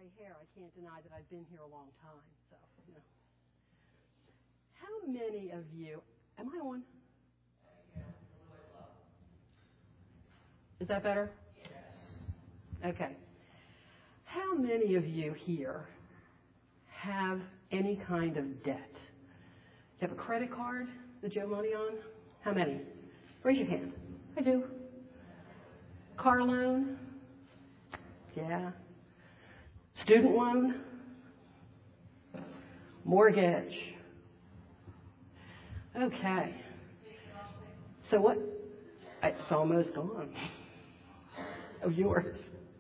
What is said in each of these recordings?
hair, I can't deny that I've been here a long time. So, you know. How many of you, am I on? Is that better? Yes. Okay. How many of you here have any kind of debt? You have a credit card that you owe money on? How many? Raise your hand. I do. Car loan? Yeah. Student loan? Mortgage? Okay. So what? It's almost gone. Of yours.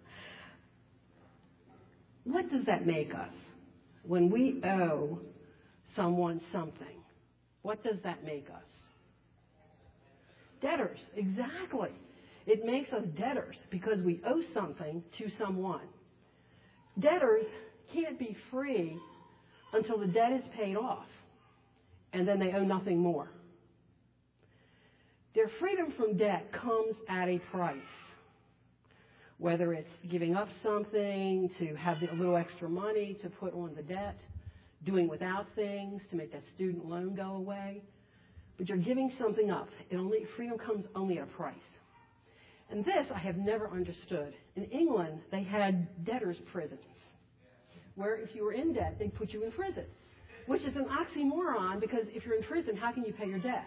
What does that make us? When we owe someone something, what does that make us? Debtors, exactly. It makes us debtors because we owe something to someone. Debtors can't be free until the debt is paid off, and then they owe nothing more. Their freedom from debt comes at a price, whether it's giving up something to have a little extra money to put on the debt, doing without things to make that student loan go away. But you're giving something up. Freedom comes only at a price. And this I have never understood. In England, they had debtors' prisons, where if you were in debt, they'd put you in prison, which is an oxymoron because if you're in prison, how can you pay your debt?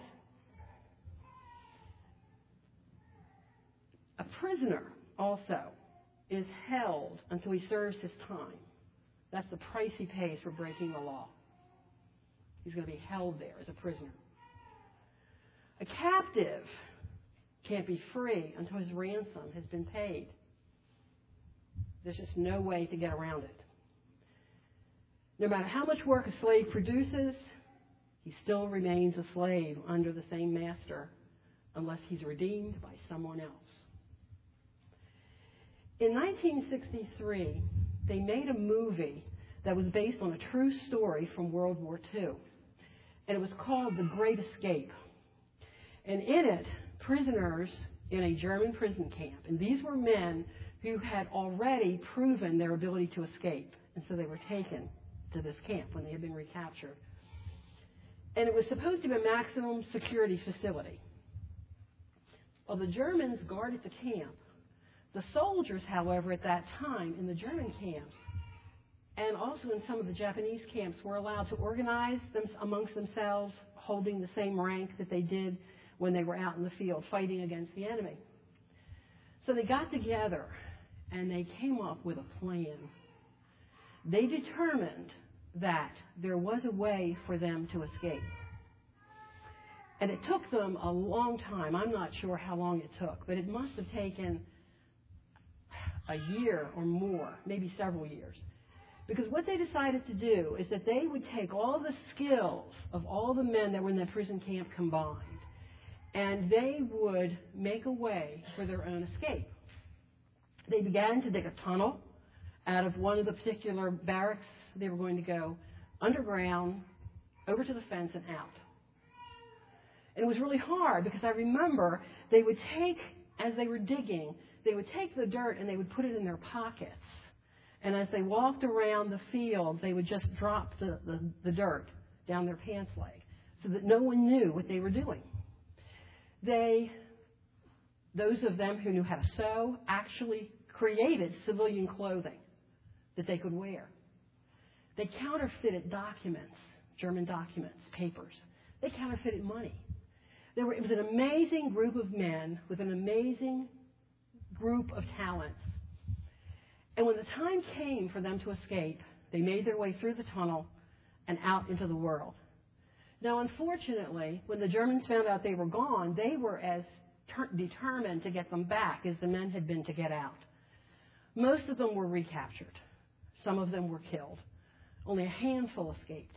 A prisoner also is held until he serves his time. That's the price he pays for breaking the law. He's going to be held there as a prisoner. A captive can't be free until his ransom has been paid. There's just no way to get around it. No matter how much work a slave produces, he still remains a slave under the same master unless he's redeemed by someone else. In 1963, they made a movie that was based on a true story from World War II. And it was called The Great Escape. And in it, prisoners in a German prison camp. And these were men who had already proven their ability to escape. And so they were taken to this camp when they had been recaptured. And it was supposed to be a maximum security facility. Well, the Germans guarded the camp. The soldiers, however, at that time in the German camps and also in some of the Japanese camps were allowed to organize them amongst themselves, holding the same rank that they did when they were out in the field fighting against the enemy. So they got together and they came up with a plan. They determined that there was a way for them to escape. And it took them a long time. I'm not sure how long it took, but it must have taken a year or more, maybe several years. Because what they decided to do is that they would take all the skills of all the men that were in that prison camp combined, and they would make a way for their own escape. They began to dig a tunnel out of one of the particular barracks. They were going to go underground, over to the fence, and out. And it was really hard because I remember they would take, as they were digging, they would take the dirt and they would put it in their pockets. And as they walked around the field, they would just drop the dirt down their pants leg so that no one knew what they were doing. Those of them who knew how to sew actually created civilian clothing that they could wear. They counterfeited documents, German documents, papers. They counterfeited money. It was an amazing group of men with an amazing group of talents. And when the time came for them to escape, they made their way through the tunnel and out into the world. Now, unfortunately, when the Germans found out they were gone, they were as determined to get them back as the men had been to get out. Most of them were recaptured. Some of them were killed. Only a handful escaped.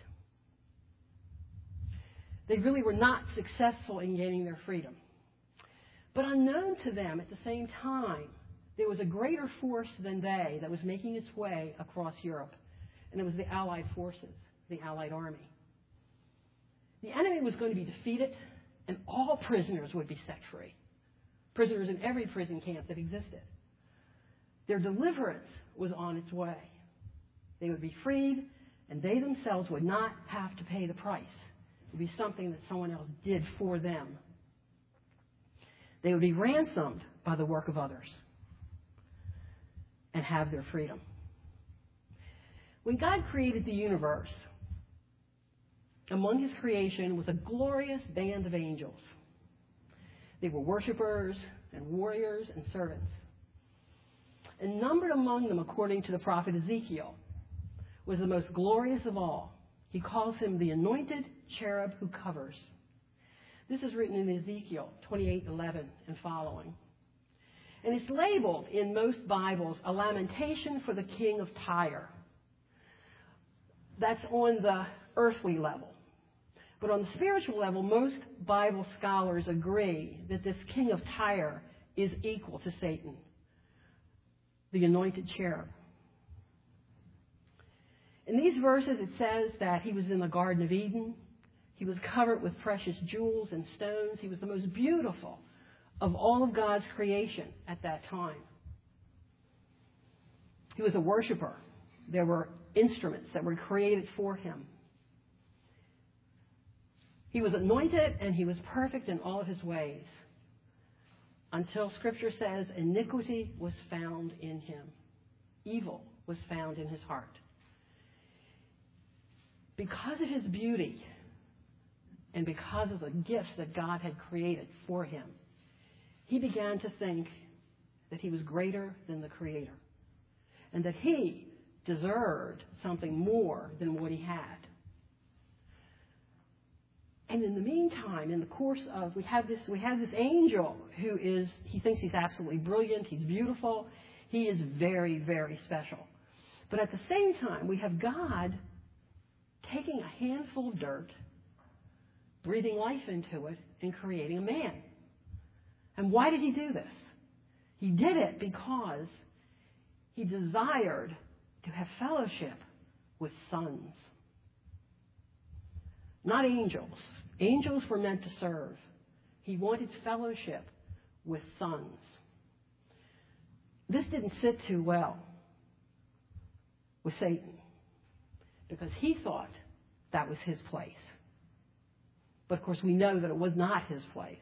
They really were not successful in gaining their freedom. But unknown to them at the same time, there was a greater force than they that was making its way across Europe. And it was the Allied forces, the Allied army. The enemy was going to be defeated, and all prisoners would be set free. Prisoners in every prison camp that existed. Their deliverance was on its way. They would be freed, and they themselves would not have to pay the price. It would be something that someone else did for them. They would be ransomed by the work of others and have their freedom. When God created the universe, among his creation was a glorious band of angels. They were worshipers and warriors and servants. And numbered among them, according to the prophet Ezekiel, was the most glorious of all. He calls him the anointed cherub who covers. This is written in Ezekiel 28:11 and following. And it's labeled in most Bibles a lamentation for the king of Tyre. That's on the earthly level. But on the spiritual level, most Bible scholars agree that this king of Tyre is equal to Satan, the anointed cherub. In these verses, it says that he was in the Garden of Eden. He was covered with precious jewels and stones. He was the most beautiful of all of God's creation at that time. He was a worshiper. There were instruments that were created for him. He was anointed and he was perfect in all of his ways until Scripture says iniquity was found in him. Evil was found in his heart. Because of his beauty and because of the gifts that God had created for him, he began to think that he was greater than the Creator and that he deserved something more than what he had. And in the meantime, in the course of, we have this angel who he thinks he's absolutely brilliant, he's beautiful, he is very, very special. But at the same time, we have God taking a handful of dirt, breathing life into it, and creating a man. And why did he do this? He did it because he desired to have fellowship with sons. Not angels. Angels were meant to serve. He wanted fellowship with sons. This didn't sit too well with Satan because he thought that was his place. But of course we know that it was not his place.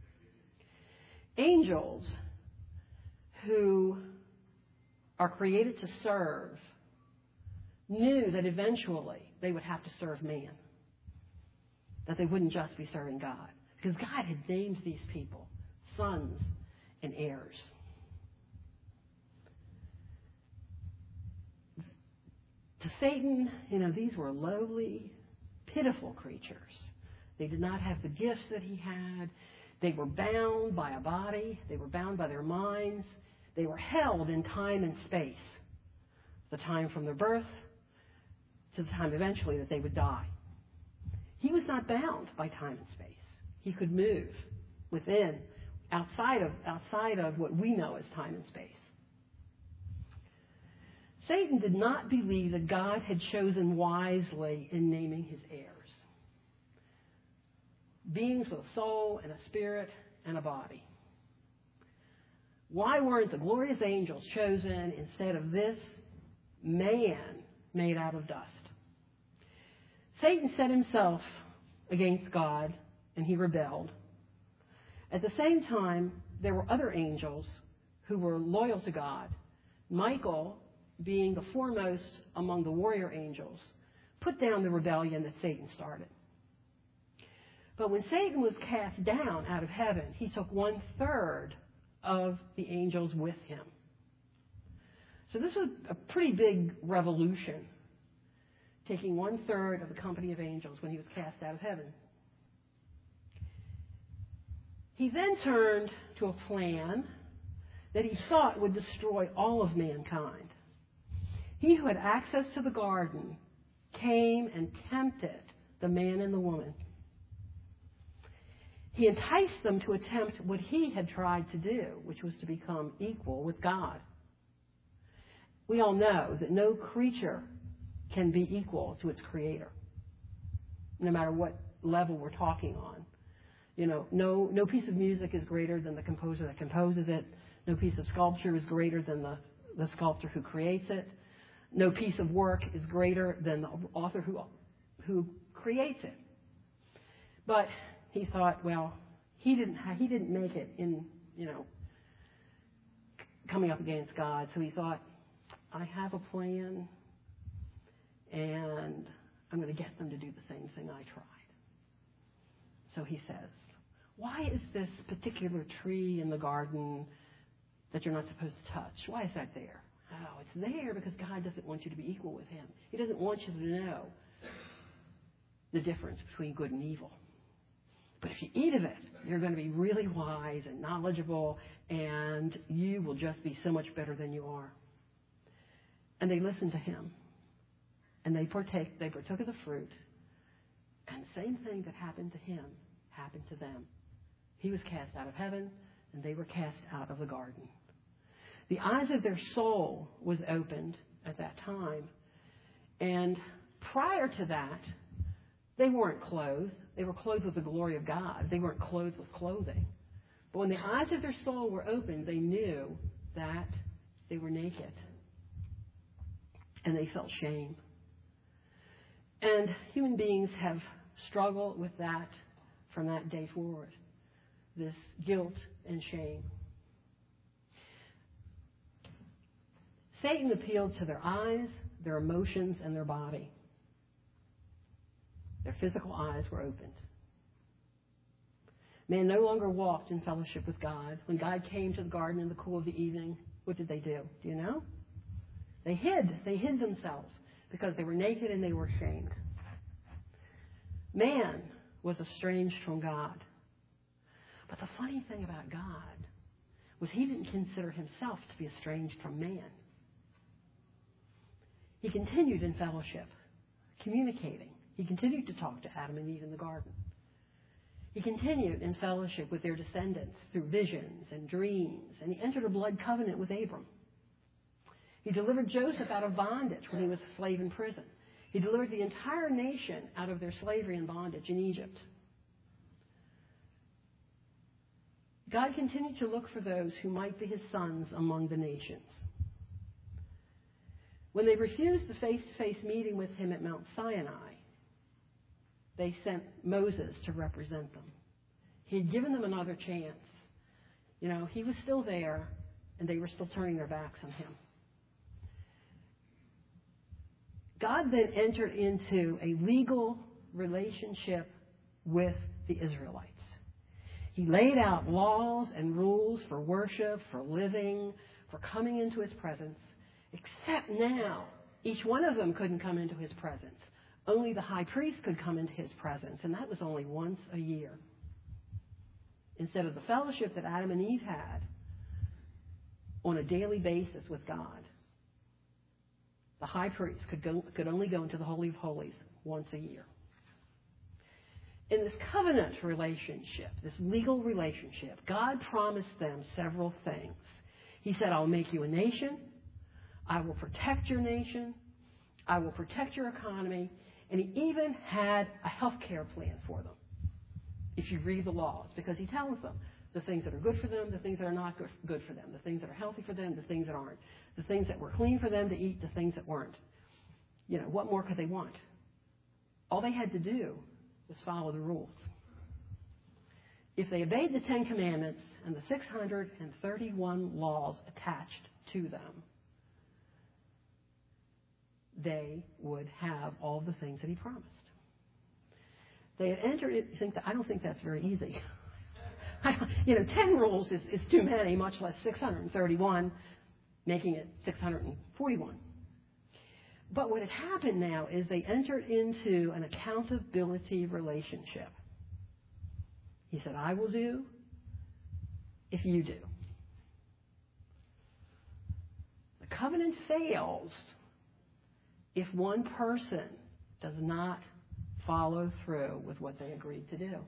Angels who are created to serve knew that eventually they would have to serve man. That they wouldn't just be serving God. Because God had named these people sons and heirs. To Satan, these were lowly, pitiful creatures. They did not have the gifts that he had. They were bound by a body. They were bound by their minds. They were held in time and space. The time from their birth to the time eventually that they would die. He was not bound by time and space. He could move within, outside of what we know as time and space. Satan did not believe that God had chosen wisely in naming his heirs. Beings with a soul and a spirit and a body. Why weren't the glorious angels chosen instead of this man made out of dust? Satan set himself against God, and he rebelled. At the same time, there were other angels who were loyal to God. Michael, being the foremost among the warrior angels, put down the rebellion that Satan started. But when Satan was cast down out of heaven, he took 1/3 of the angels with him. So this was a pretty big revolution, taking 1/3 of the company of angels when he was cast out of heaven. He then turned to a plan that he thought would destroy all of mankind. He who had access to the garden came and tempted the man and the woman. He enticed them to attempt what he had tried to do, which was to become equal with God. We all know that no creature can be equal to its creator, no matter what level we're talking on. No piece of music is greater than the composer that composes it. No piece of sculpture is greater than the sculptor who creates it. No piece of work is greater than the author who creates it. But he thought, well, he didn't make it in, coming up against God. So he thought, I have a plan, and I'm going to get them to do the same thing I tried. So he says, why is this particular tree in the garden that you're not supposed to touch? Why is that there? Oh, it's there because God doesn't want you to be equal with him. He doesn't want you to know the difference between good and evil. But if you eat of it, you're going to be really wise and knowledgeable, and you will just be so much better than you are. And they listened to him, and they partook of the fruit, and the same thing that happened to him happened to them. He was cast out of heaven, and they were cast out of the garden. The eyes of their soul was opened at that time, and prior to that, they weren't clothed. They were clothed with the glory of God. They weren't clothed with clothing. But when the eyes of their soul were opened, they knew that they were naked. And they felt shame. And human beings have struggled with that from that day forward. This guilt and shame. Satan appealed to their eyes, their emotions, and their body. Their physical eyes were opened. Man no longer walked in fellowship with God. When God came to the garden in the cool of the evening, what did they do? Do you know? They hid. They hid themselves because they were naked and they were ashamed. Man was estranged from God. But the funny thing about God was he didn't consider himself to be estranged from man. He continued in fellowship, communicating. He continued to talk to Adam and Eve in the garden. He continued in fellowship with their descendants through visions and dreams, and he entered a blood covenant with Abram. He delivered Joseph out of bondage when he was a slave in prison. He delivered the entire nation out of their slavery and bondage in Egypt. God continued to look for those who might be his sons among the nations. When they refused the face-to-face meeting with him at Mount Sinai, they sent Moses to represent them. He had given them another chance. He was still there, and they were still turning their backs on him. God then entered into a legal relationship with the Israelites. He laid out laws and rules for worship, for living, for coming into his presence, except now each one of them couldn't come into his presence. Only the high priest could come into his presence, and that was only once a year. Instead of the fellowship that Adam and Eve had on a daily basis with God, the high priest could only go into the Holy of Holies once a year. In this covenant relationship, this legal relationship, God promised them several things. He said, I'll make you a nation. I will protect your nation. I will protect your economy. And he even had a health care plan for them, if you read the laws, because he tells them the things that are good for them, the things that are not good for them, the things that are healthy for them, the things that aren't, the things that were clean for them to eat, the things that weren't. What more could they want? All they had to do was follow the rules. If they obeyed the 10 Commandments and the 631 laws attached to them, they would have all the things that he promised. They had entered it. I don't think that's very easy. 10 rules is too many, much less 631, making it 641. But what had happened now is they entered into an accountability relationship. He said, I will do if you do. The covenant fails if one person does not follow through with what they agreed to do.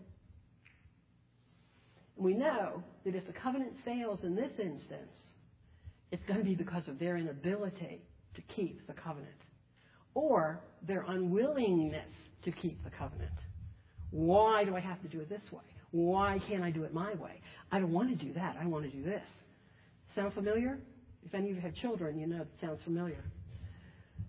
We know that if the covenant fails in this instance, it's going to be because of their inability to keep the covenant or their unwillingness to keep the covenant. Why do I have to do it this way? Why can't I do it my way? I don't want to do that. I want to do this. Sound familiar? If any of you have children, you know it sounds familiar.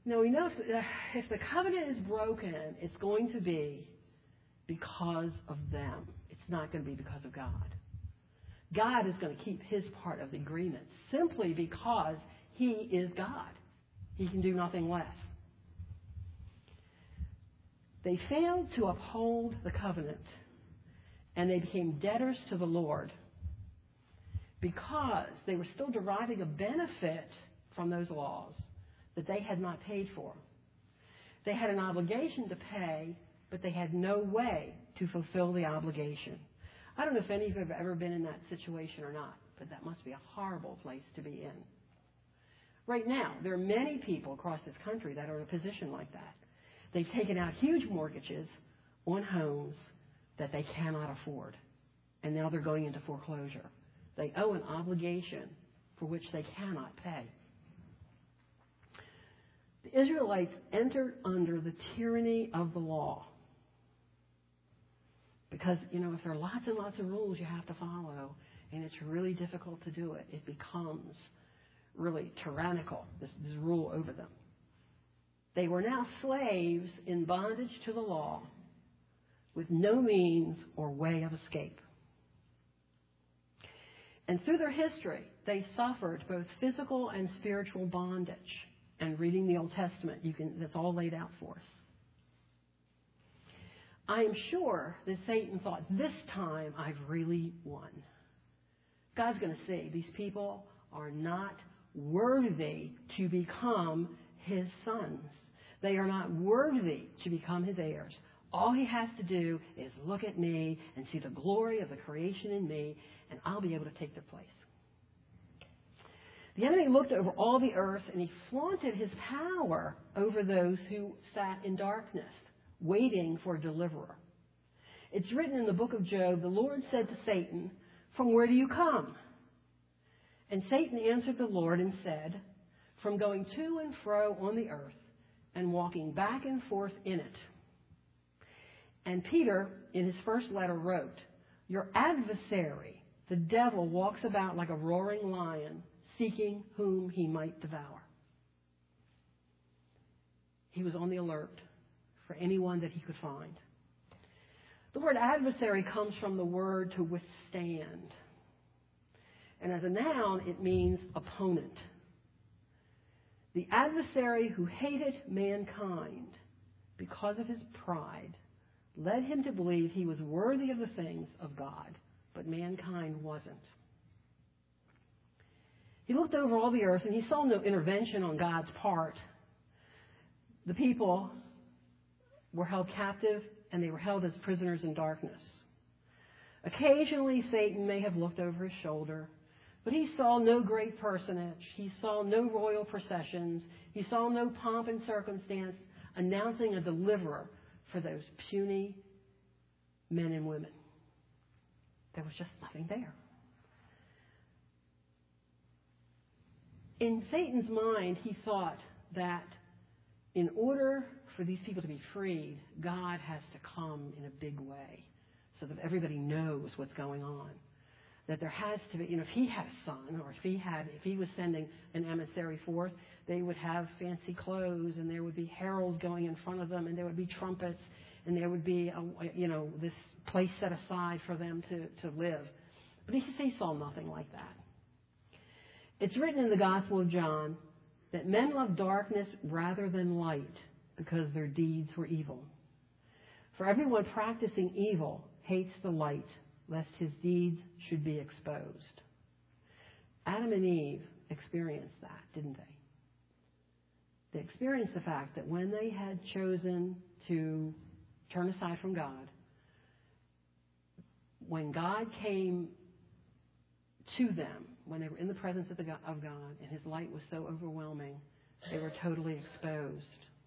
Now, we know if the covenant is broken, it's going to be because of them. It's not going to be because of God. God is going to keep his part of the agreement simply because he is God. He can do nothing less. They failed to uphold the covenant, and they became debtors to the Lord because they were still deriving a benefit from those laws that they had not paid for. They had an obligation to pay, but they had no way to fulfill the obligation. I don't know if any of you have ever been in that situation or not, but that must be a horrible place to be in. Right now, there are many people across this country that are in a position like that. They've taken out huge mortgages on homes that they cannot afford, and now they're going into foreclosure. They owe an obligation for which they cannot pay. The Israelites entered under the tyranny of the law. Because, if there are lots and lots of rules you have to follow, and it's really difficult to do it, it becomes really tyrannical, this rule over them. They were now slaves in bondage to the law with no means or way of escape. And through their history, they suffered both physical and spiritual bondage. And reading the Old Testament, that's all laid out for us. I am sure that Satan thought, this time I've really won. God's going to see these people are not worthy to become his sons. They are not worthy to become his heirs. All he has to do is look at me and see the glory of the creation in me, and I'll be able to take their place. The enemy looked over all the earth, and he flaunted his power over those who sat in darkness, waiting for a deliverer. It's written in the book of Job, the Lord said to Satan, "From where do you come?" And Satan answered the Lord and said, "From going to and fro on the earth and walking back and forth in it." And Peter, in his first letter, wrote, "Your adversary, the devil, walks about like a roaring lion, seeking whom he might devour." He was on the alert for anyone that he could find. The word adversary comes from the word to withstand. And as a noun, it means opponent. The adversary who hated mankind because of his pride led him to believe he was worthy of the things of God, but mankind wasn't. He looked over all the earth and he saw no intervention on God's part. The people were held captive and they were held as prisoners in darkness. Occasionally, Satan may have looked over his shoulder, but he saw no great personage. He saw no royal processions. He saw no pomp and circumstance announcing a deliverer for those puny men and women. There was just nothing there. In Satan's mind, he thought that in order for these people to be freed, God has to come in a big way so that everybody knows what's going on. That there has to be, if he had a son, or if he was sending an emissary forth, they would have fancy clothes, and there would be heralds going in front of them, and there would be trumpets, and there would be, this place set aside for them to live. But he saw nothing like that. It's written in the Gospel of John that men love darkness rather than light because their deeds were evil. For everyone practicing evil hates the light, lest his deeds should be exposed. Adam and Eve experienced that, didn't they? They experienced the fact that when they had chosen to turn aside from God, when God came to them, when they were in the presence of God, and his light was so overwhelming, they were totally exposed.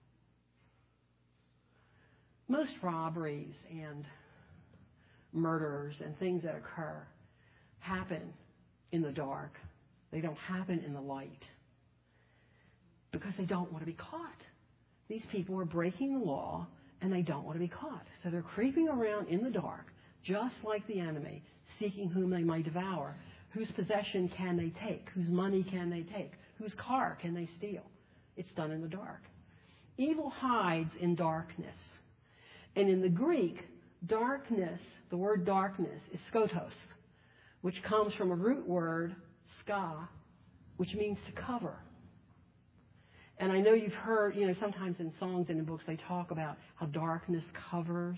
Most robberies and murders and things that occur happen in the dark. They don't happen in the light because they don't want to be caught. These people are breaking the law and they don't want to be caught. So they're creeping around in the dark, just like the enemy, seeking whom they might devour. Whose possession can they take? Whose money can they take? Whose car can they steal? It's done in the dark. Evil hides in darkness. And in the Greek, darkness, the word darkness, is skotos, which comes from a root word, ska, which means to cover. And I know you've heard, sometimes in songs and in books they talk about how darkness covers.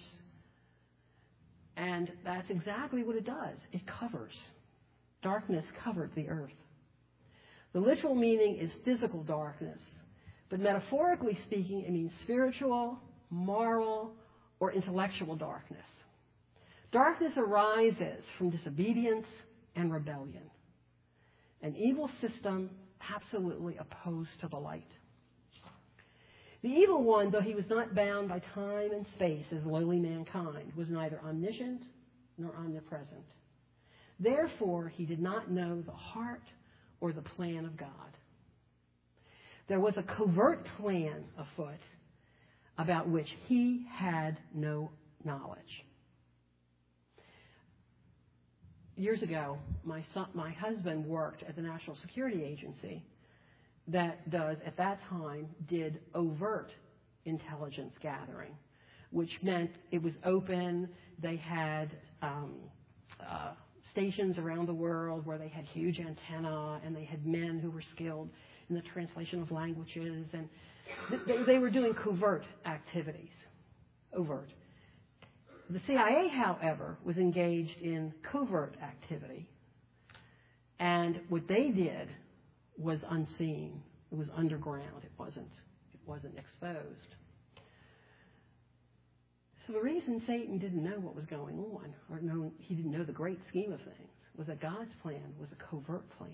And that's exactly what it does. It covers. Darkness covered the earth. The literal meaning is physical darkness. But metaphorically speaking, it means spiritual, moral, or intellectual darkness. Darkness arises from disobedience and rebellion. An evil system absolutely opposed to the light. The evil one, though he was not bound by time and space as lowly mankind, was neither omniscient nor omnipresent. Therefore, he did not know the heart or the plan of God. There was a covert plan afoot about which he had no knowledge. Years ago, my husband worked at the National Security Agency that at that time, did overt intelligence gathering, which meant it was open. They had stations around the world where they had huge antennae, and they had men who were skilled in the translation of languages, and they were doing covert activities, overt. The CIA, however, was engaged in covert activity, and what they did was unseen. It was underground. It wasn't exposed. So the reason Satan didn't know what was going on, or he didn't know the great scheme of things, was that God's plan was a covert plan.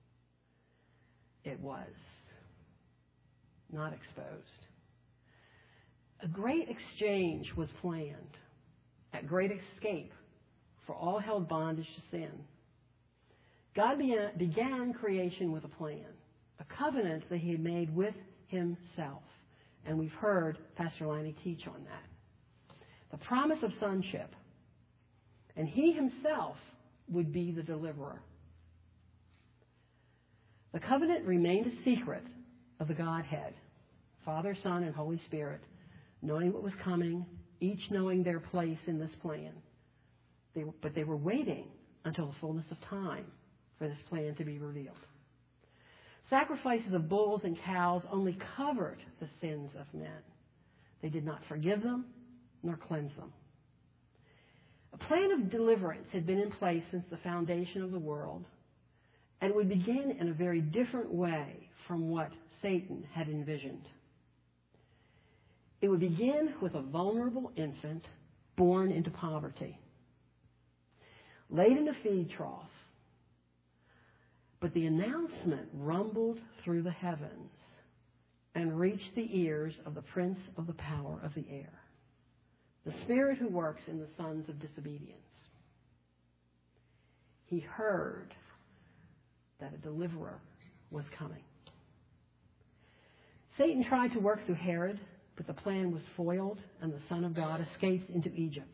It was not exposed. A great exchange was planned, a great escape for all held bondage to sin. God began creation with a plan, a covenant that he had made with himself. And we've heard Pastor Laney teach on that. The promise of sonship. And he himself would be the deliverer. The covenant remained a secret of the Godhead, Father, Son, and Holy Spirit, knowing what was coming, each knowing their place in this plan. But they were waiting until the fullness of time for this plan to be revealed. Sacrifices of bulls and cows only covered the sins of men. They did not forgive them nor cleanse them. A plan of deliverance had been in place since the foundation of the world, and would begin in a very different way from what Satan had envisioned. It would begin with a vulnerable infant born into poverty, laid in a feed trough. But the announcement rumbled through the heavens and reached the ears of the prince of the power of the air, the spirit who works in the sons of disobedience. He heard that a deliverer was coming. Satan tried to work through Herod, but the plan was foiled, and the Son of God escaped into Egypt.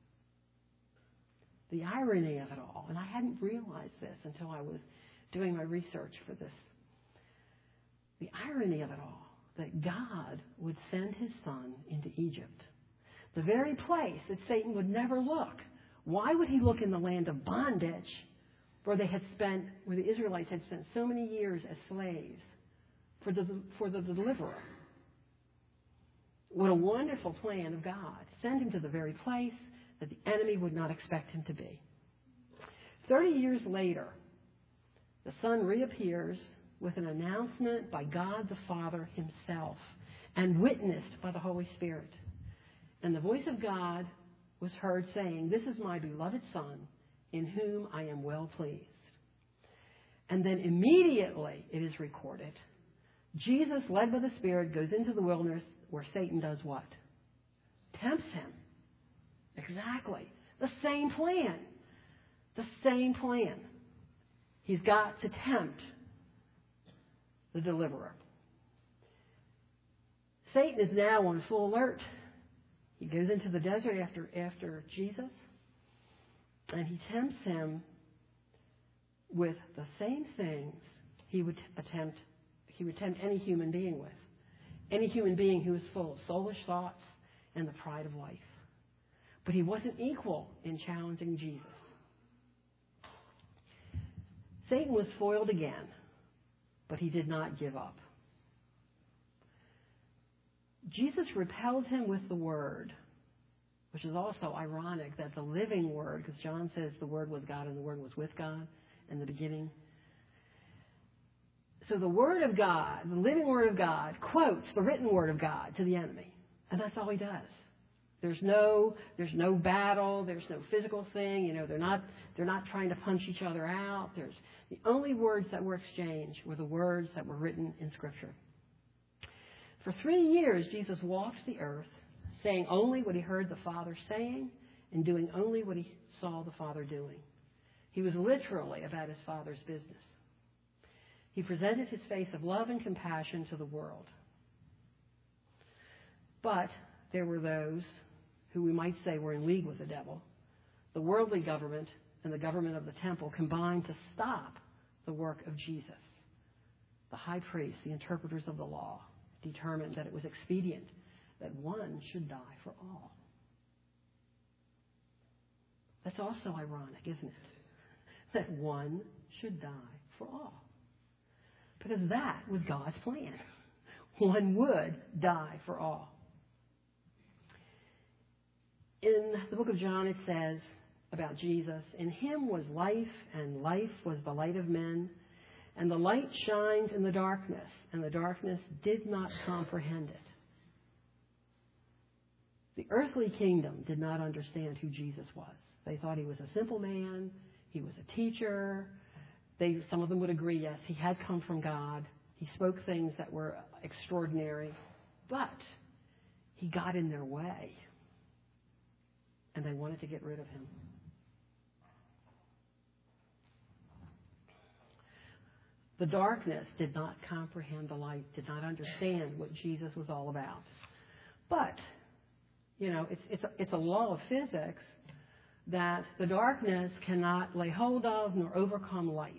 The irony of it all, and I hadn't realized this until I was doing my research for this. The irony of it all, that God would send his Son into Egypt, the very place that Satan would never look. Why would he look in the land of bondage where the Israelites had spent so many years as slaves for the deliverer? What a wonderful plan of God. Send him to the very place that the enemy would not expect him to be. 30 years later, the Son reappears with an announcement by God the Father himself and witnessed by the Holy Spirit. And the voice of God was heard saying, "This is my beloved Son, in whom I am well pleased." And then immediately, it is recorded, Jesus, led by the Spirit, goes into the wilderness where Satan does what? Tempts him. Exactly. The same plan. The same plan. He's got to tempt the deliverer. Satan is now on full alert. He goes into the desert after Jesus, and he tempts him with the same things he would tempt any human being with. any human being who is full of soulish thoughts and the pride of life. But he wasn't equal in challenging Jesus. Satan was foiled again, but he did not give up. Jesus repelled him with the Word, which is also ironic that the living Word, because John says the Word was God and the Word was with God in the beginning. So the Word of God, the living Word of God, quotes the written Word of God to the enemy. And that's all he does. There's no battle. There's no physical thing. They're not trying to punch each other out. The only words that were exchanged were the words that were written in Scripture. For 3 years, Jesus walked the earth, saying only what he heard the Father saying and doing only what he saw the Father doing. He was literally about his Father's business. He presented his face of love and compassion to the world. But there were those who we might say were in league with the devil. The worldly government and the government of the temple combined to stop the work of Jesus. The high priest, the interpreters of the law, determined that it was expedient that one should die for all. That's also ironic, isn't it? That one should die for all. Because that was God's plan. One would die for all. In the book of John it says about Jesus, in him was life, and life was the light of men. And the light shines in the darkness, and the darkness did not comprehend it. The earthly kingdom did not understand who Jesus was. They thought he was a simple man. He was a teacher. Some of them would agree, yes, he had come from God. He spoke things that were extraordinary. But he got in their way, and they wanted to get rid of him. The darkness did not comprehend the light, did not understand what Jesus was all about. But, it's a law of physics that the darkness cannot lay hold of nor overcome light.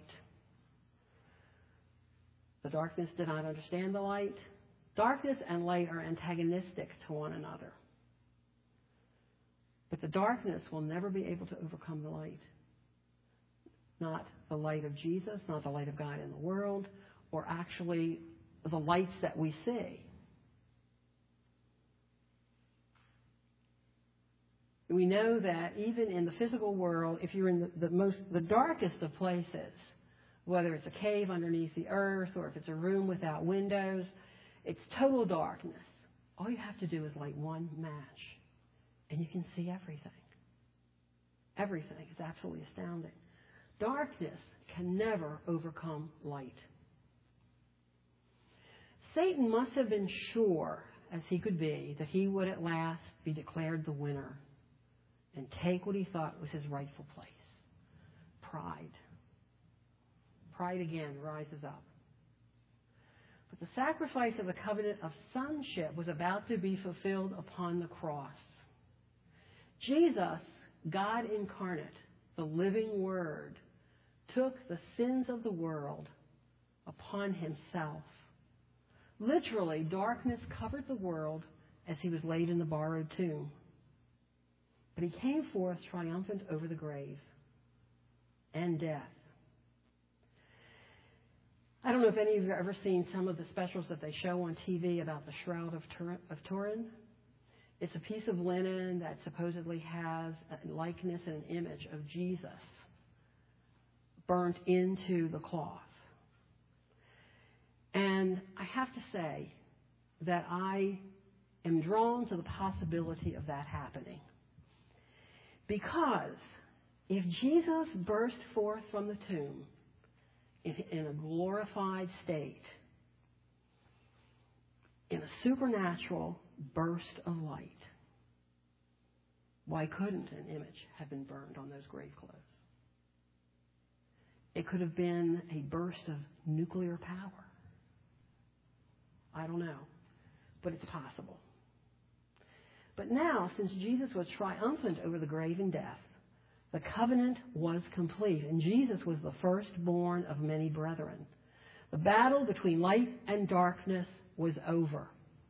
The darkness did not understand the light. Darkness and light are antagonistic to one another. But the darkness will never be able to overcome the light. Not the light of Jesus, not the light of God in the world, or actually the lights that we see. We know that even in the physical world, if you're in the darkest of places, whether it's a cave underneath the earth or if it's a room without windows, it's total darkness. All you have to do is light one match, and you can see everything. Everything. It's absolutely astounding. Darkness can never overcome light. Satan must have been sure, as he could be, that he would at last be declared the winner and take what he thought was his rightful place. Pride. Pride again rises up. But the sacrifice of the covenant of sonship was about to be fulfilled upon the cross. Jesus, God incarnate, the living Word, took the sins of the world upon himself. Literally, darkness covered the world as he was laid in the borrowed tomb. But he came forth triumphant over the grave and death. I don't know if any of you have ever seen some of the specials that they show on TV about the Shroud of Turin. It's a piece of linen that supposedly has a likeness and an image of Jesus burnt into the cloth. And I have to say that I am drawn to the possibility of that happening. Because if Jesus burst forth from the tomb in a glorified state, in a supernatural burst of light, why couldn't an image have been burned on those grave clothes? It could have been a burst of nuclear power. I don't know, but it's possible. But now, since Jesus was triumphant over the grave and death, the covenant was complete, and Jesus was the firstborn of many brethren. The battle between light and darkness was over.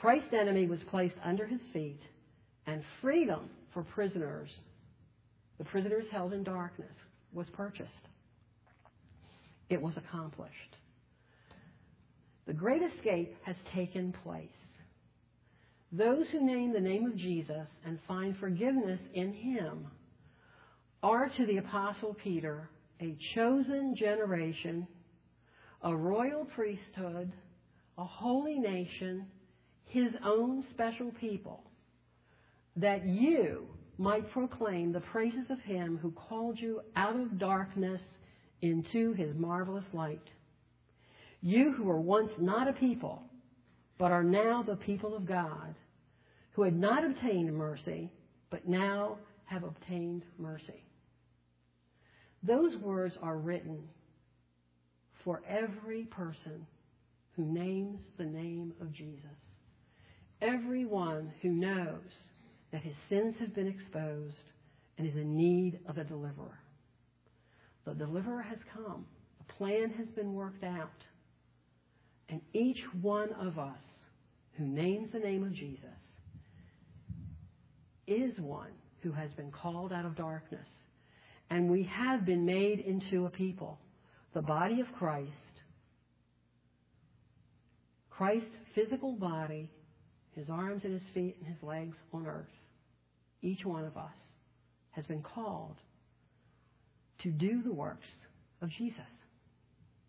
Christ's enemy was placed under his feet, and freedom for prisoners, the prisoners held in darkness, was purchased. It was accomplished. The great escape has taken place. Those who name the name of Jesus and find forgiveness in him are, to the Apostle Peter, a chosen generation, a royal priesthood, a holy nation, his own special people, that you might proclaim the praises of him who called you out of darkness into his marvelous light. You who were once not a people, but are now the people of God, who had not obtained mercy, but now have obtained mercy. Those words are written for every person who names the name of Jesus. Everyone who knows that his sins have been exposed and is in need of a deliverer. The deliverer has come. The plan has been worked out. And each one of us who names the name of Jesus is one who has been called out of darkness. And we have been made into a people, the body of Christ, Christ's physical body, his arms and his feet and his legs on earth. Each one of us has been called to do the works of Jesus.